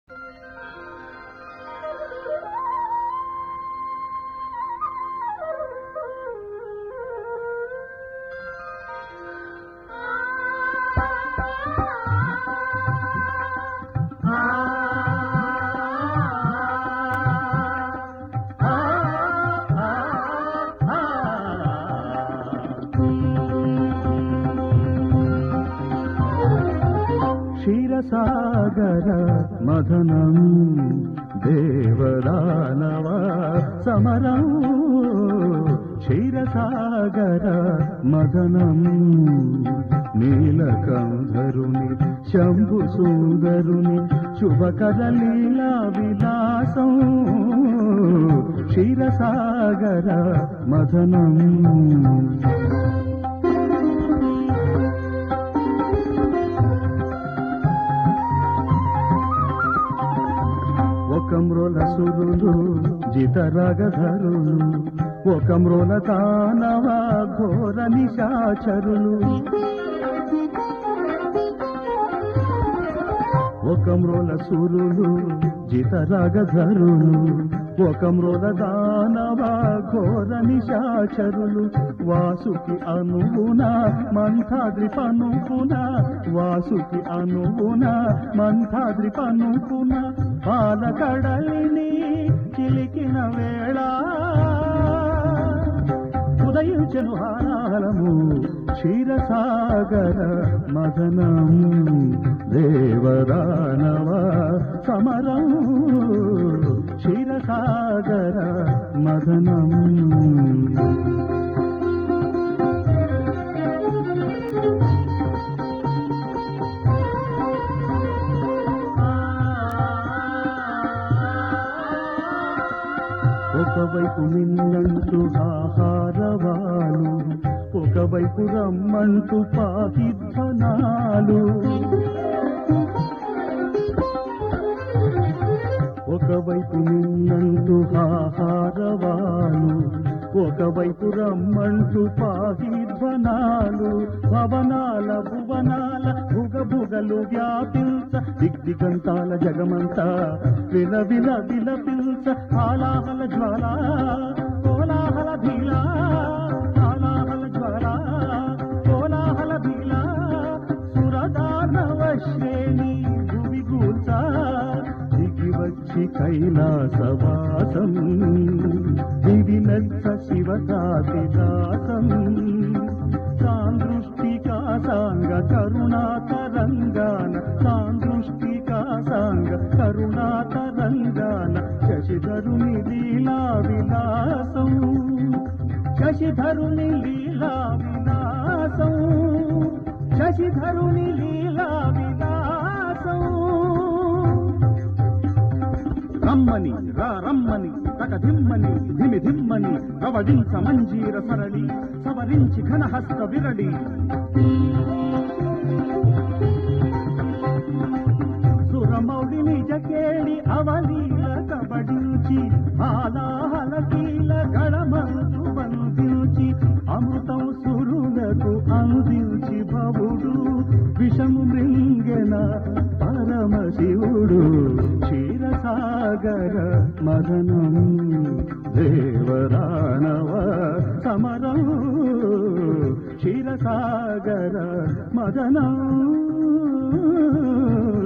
క్షీరసాగర మదనం దేవదానవ సమరం క్షీరసాగర మదనం నీలకంధరుని శంభు సుందరుని శుభకర లీలా విలాసం క్షీరసాగర మదనం ఒకమ్రోల సురులు జితరాగధరులు ఒకమ్రోల దానవ ఘోర నిశాచరులు ఒకమ్రోల సురులు జితరాగధరులు ఒకమ్రోల దానవ ఘోర నిశాచరులు వాసుకి అనుగుణ మంథాద్రి పనుకున వాసుకి అనుగుణ మంథాద్రి పనుకున పాలకడలిని చిలికిన వేళ ఉదయించెను హారాలము క్షీరసాగర మదనం దేవదానవ సమరం క్షీరసాగర మదనం ఒకవైపు మిన్నంటూ ఆహారవాలు ఒకవైపు రమ్మంటూ పాతిధ్వనాలు ఒకవైపు మిన్నంటూ ఆహారవాలు ఒకవైపు రమ్మంటూ పాతిధ్వనాలు భవనాల భువనాల భుగభుగలు వ్యాపించ దిగ్దిగంతాల జగమంతా విలవిల విలపించ ఆలాహల జ్వాల కోలాహల భీల ఆలాహల జ్వాల కోలాహల భీల సురదానవ శ్రేణి భువి గూల్చ దిగి వచ్చి కైలాసవాసం దివి నచ్చ శివదాసిదాసం సాందృష్టికా సాంగ కరుణాతరంగాన సాందృష్టికా సాంగ కరుణాతరంగాన శశిధరుని లీలా విలాసం శశిధరుని లీలా విలాసం శశిధరుని లీలా విలాసం రమ్మని రా రమ్మని తకదిమ్మని ధిమి ధిమ్మని రవడించ మంజీర సరళి సవరించి ఘనహస్త విరడి సురమౌళి నిజ కేళి అవలీల కబడించి ఆలాహల కీల గళమంతు బంధించి అమృతం సురులకు అందించి భవుడు విషము మృంగెన పరమశివుడు క్షీరసాగర మదనం దేవదానవ సమరం క్షీరసాగర మదనం